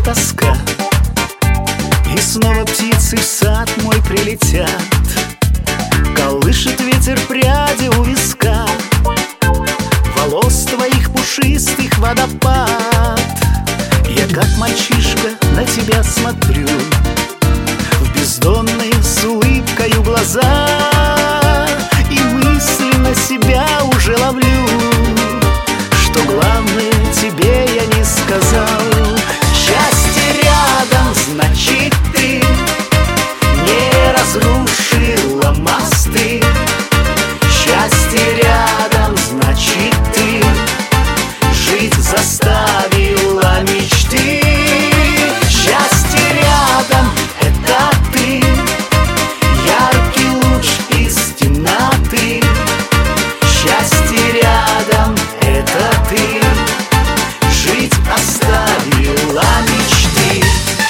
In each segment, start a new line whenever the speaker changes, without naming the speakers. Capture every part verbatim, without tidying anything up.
тоска, и снова птицы в сад мой прилетят. Колышет ветер пряди у виска, волос твоих пушистых водопад. Я как мальчишка на тебя смотрю, в бездонные с улыбкою глаза, и мысленно себя уже ловлю, что главное тебе я не сказал. Счастье рядом, значит ты не разрушила мосты. Счастье рядом, значит ты жить заставила мечты. Счастье рядом, это ты, яркий луч из темноты. Счастье рядом, это ты жить оставила мечты.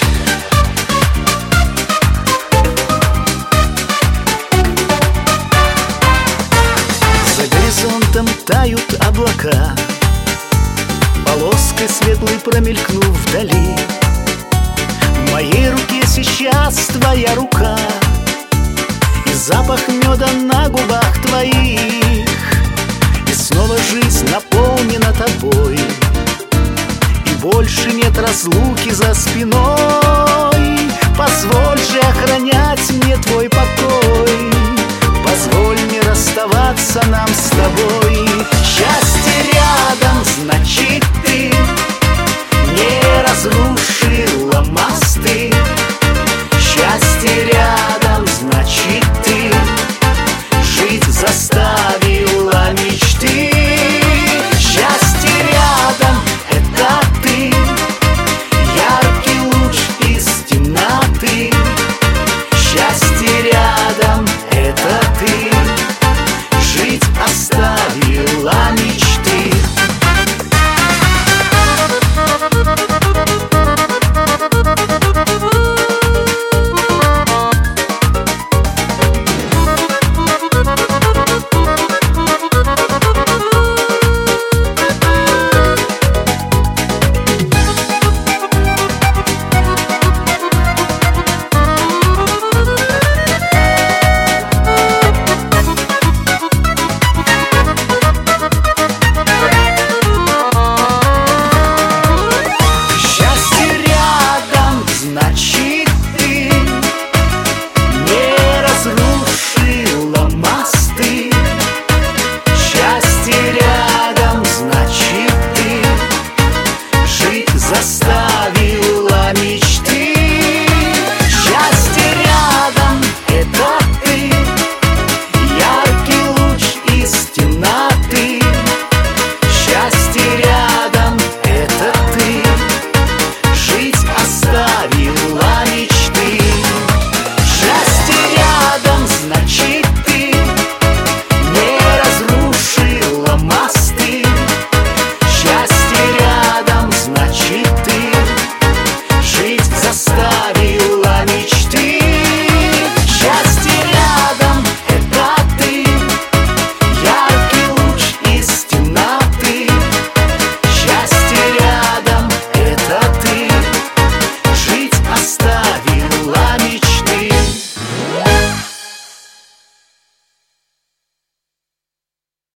За горизонтом тают облака, полоской светлой промелькнув вдали. В моей руке сейчас твоя рука, и запах меда на губах твоих. И снова жизнь наполнена тобой, и больше нет разлуки за спиной. Позволь же охранять мне твой покой, позволь не расставаться нам с тобой. Счастье